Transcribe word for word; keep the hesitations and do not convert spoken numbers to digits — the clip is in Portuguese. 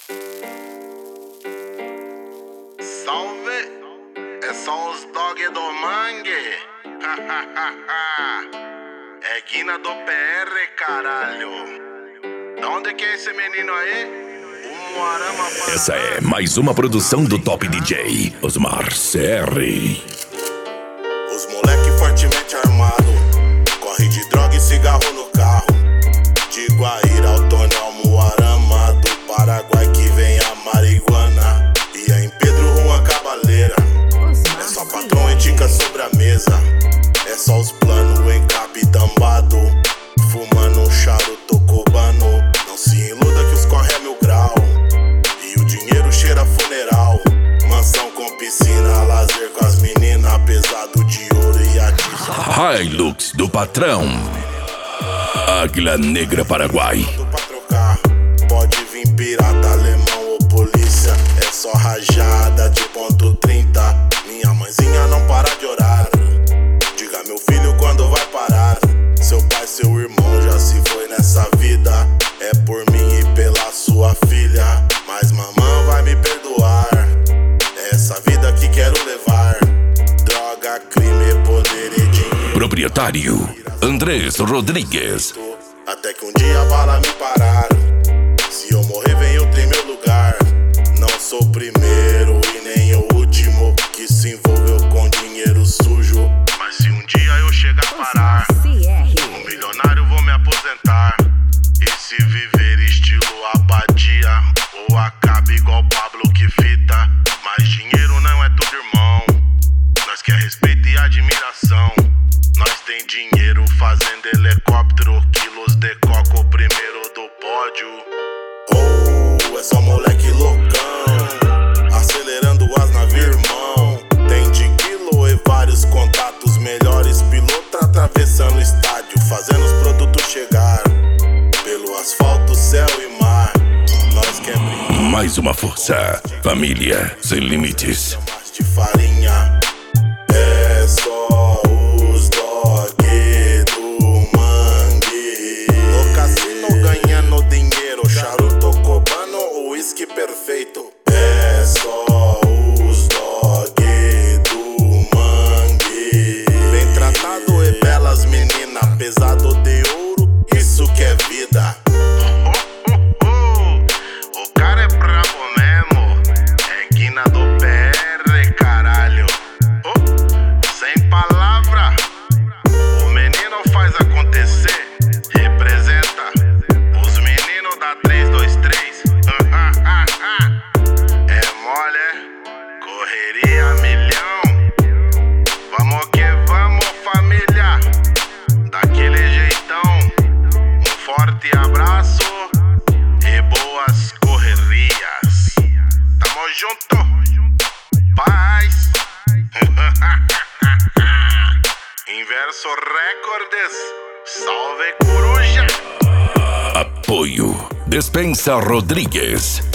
Salve, é só os dog do mangue. É Guina do P R, caralho. De onde que é esse menino aí? O Moarama Paraná. Essa é mais uma produção do Top D J Osmar C R. Os moleque fortemente armado, corre de droga e cigarro no carro. De Guaíra ao Tony ao Moarama, do Paraguai que vem a marihuana. E é em Pedro Juan Cabaleira, é só patrão e tica sobre a mesa. É só os planos em capitambado, fumando um charuto cubano. Não se iluda que os corre é mil grau, e o dinheiro cheira funeral. Mansão com piscina, lazer com as meninas, pesado de ouro e a Hilux do patrão, Águila Negra Paraguai. pra trocar. Pode vir pirata, alemão ou polícia, é só rajada de ponto trinta. Minha mãezinha não para de orar, diga meu filho quando vai parar. Seu pai, seu irmão já se foi nessa vida, é por mim e pela sua filha. Mas mamãe vai me perdoar, é essa vida que quero levar. Droga, crime, poder e dinheiro. Proprietário Andrés Rodrigues. Até que um dia a bala me parar. Se eu morrer, vem outro em meu lugar. Não sou o primeiro e nem o último que se envolveu com dinheiro sujo. Mas se um dia eu chegar a parar, um milionário vou me aposentar. E se viver estilo Abadia, ou acabe igual Pablo que fita. Mas dinheiro não é tudo, irmão. Nós quer respeito e admiração. Nós tem dinheiro fazendo helicóptero, quilos de coco primeiro do pódio. Oh, é só moleque loucão, acelerando as navios, irmão. Tem de quilo e vários contatos, melhores pilotos atravessando o estádio, fazendo os produtos chegar pelo asfalto, céu e mar. Nós quer brincar. Mais uma força, família sem limites. Mais de farinha, é só os dog do mangue. No cassino ganhando dinheiro, charuto cubano, o whisky perfeito. É só os dog do mangue. Bem tratado e belas meninas, pesado de ouro, isso que é vida. O cara é brabo mesmo, é Guina do P R, caralho. Oh, sem palavra, o menino faz acontecer. Representa os meninos da três dois três. É mole, correria milhão. Vamos que vamos, família, daquele jeitão. Um forte abraço e boas correrias. Tamo junto, paz. Inverso Records, salve coruja. Apoio Despensa Rodrigues.